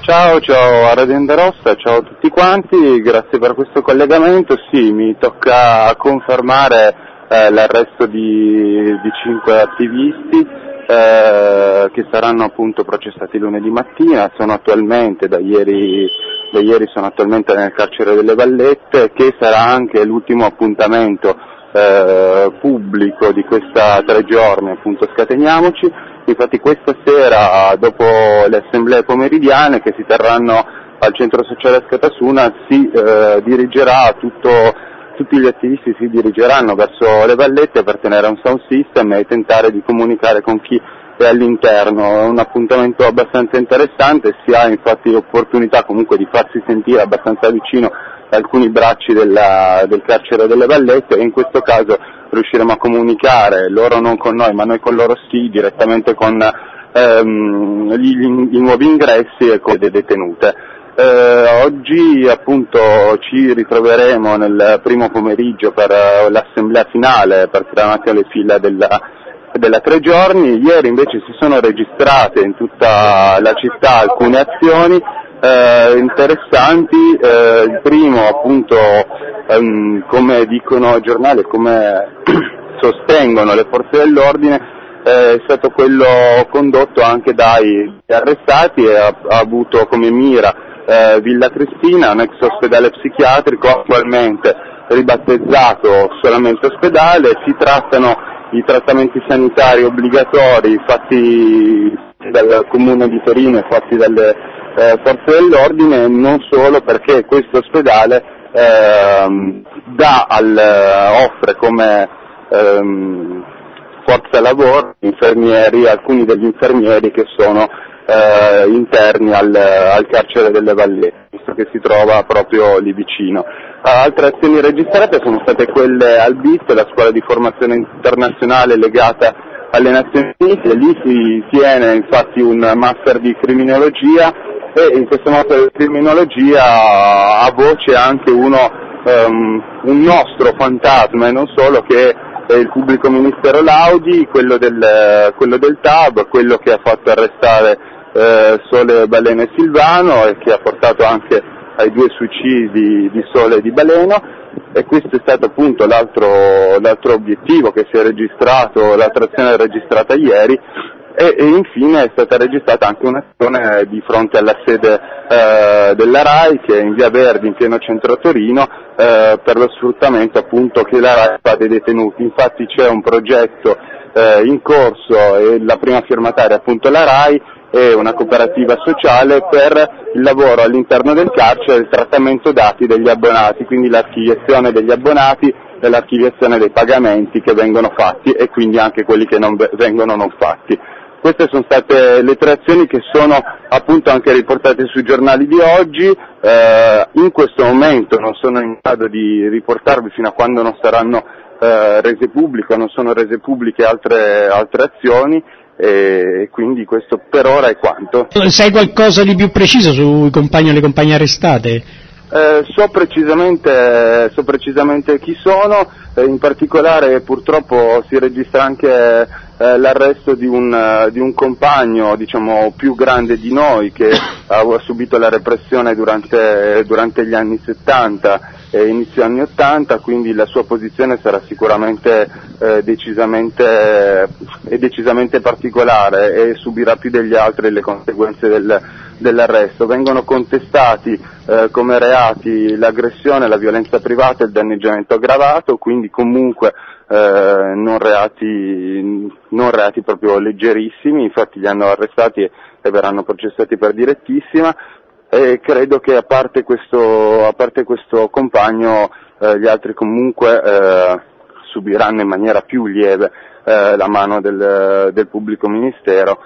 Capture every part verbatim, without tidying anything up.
Ciao, ciao a Radio Onda Rossa, ciao a tutti quanti, grazie per questo collegamento. Sì, mi tocca confermare eh, l'arresto di, di cinque attivisti eh, che saranno appunto processati lunedì mattina. Sono attualmente, da ieri, da ieri sono attualmente nel carcere delle Vallette, che sarà anche l'ultimo appuntamento eh, pubblico di questa tre giorni, appunto Scateniamoci. Infatti questa sera, dopo le assemblee pomeridiane che si terranno al centro sociale Scatasuna, si eh, dirigerà tutto, tutti gli attivisti si dirigeranno verso le Vallette per tenere un sound system e tentare di comunicare con chi è all'interno. È un appuntamento abbastanza interessante, si ha infatti l'opportunità comunque di farsi sentire abbastanza vicino a alcuni bracci della, del carcere delle Vallette, e in questo caso riusciremo a comunicare, loro non con noi ma noi con loro sì, direttamente con ehm, gli, i nuovi ingressi e con le detenute. Eh, oggi appunto ci ritroveremo nel primo pomeriggio per uh, l'assemblea finale, per tirare le fila della, della tre giorni. Ieri invece si sono registrate in tutta la città alcune azioni eh, interessanti. Eh, il primo appunto, ehm, come dicono i giornali, come sostengono le forze dell'ordine, eh, è stato quello condotto anche dai arrestati e ha, ha avuto come mira eh, Villa Cristina, un ex ospedale psichiatrico attualmente ribattezzato solamente ospedale. Si trattano i trattamenti sanitari obbligatori fatti dal Comune di Torino e fatti dalle eh, forze dell'ordine, non solo, perché questo ospedale ehm, dà al, offre come ehm, forza lavoro infermieri, alcuni degli infermieri che sono eh, interni al, al carcere delle Vallette, visto che si trova proprio lì vicino. Altre azioni registrate sono state quelle al B I T, la scuola di formazione internazionale legata alle Nazioni Unite. Lì si tiene infatti un master di criminologia, e in questo master di criminologia ha voce anche uno, um, un nostro fantasma, e non solo, che è il pubblico ministero Laudi, quello del, quello del T A B, quello che ha fatto arrestare eh, Sole, Baleno e Silvano, e che ha portato anche ai due suicidi di Sole e di Baleno. E questo è stato appunto l'altro, l'altro obiettivo che si è registrato, l'altra azione registrata ieri. E, e infine è stata registrata anche un'azione di fronte alla sede eh, della RAI, che è in Via Verdi, in pieno centro a Torino, eh, per lo sfruttamento appunto che la RAI fa dei detenuti. Infatti c'è un progetto eh, in corso, e la prima firmataria appunto la RAI, e una cooperativa sociale per il lavoro all'interno del carcere e il trattamento dati degli abbonati, quindi l'archiviazione degli abbonati e l'archiviazione dei pagamenti che vengono fatti, e quindi anche quelli che non vengono non fatti. Queste sono state le tre azioni che sono appunto anche riportate sui giornali di oggi. Eh, in questo momento non sono in grado di riportarvi fino a quando non saranno eh, rese pubbliche, non sono rese pubbliche altre, altre azioni, e quindi questo per ora è quanto. Sai qualcosa di più preciso sui compagni e le compagne arrestate? Eh, so precisamente, so precisamente chi sono, eh, in particolare purtroppo si registra anche eh, l'arresto di un, uh, di un compagno, diciamo, più grande di noi, che ha subito la repressione durante, durante gli anni settanta e inizio anni ottanta, quindi la sua posizione sarà sicuramente eh, decisamente, eh, decisamente particolare, e subirà più degli altri le conseguenze del, dell'arresto. Vengono contestati eh, come reati l'aggressione, la violenza privata e il danneggiamento aggravato, quindi comunque eh, non reati, non reati proprio leggerissimi. Infatti li hanno arrestati e, e verranno processati per direttissima, e credo che a parte questo, a parte questo compagno eh, gli altri comunque eh, subiranno in maniera più lieve eh, la mano del, del pubblico ministero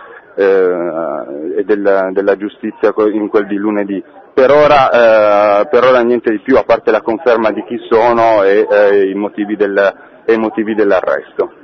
eh, e del, della giustizia in quel di lunedì. Per ora, eh, per ora niente di più, a parte la conferma di chi sono e, eh, i motivi del, e i motivi dell'arresto.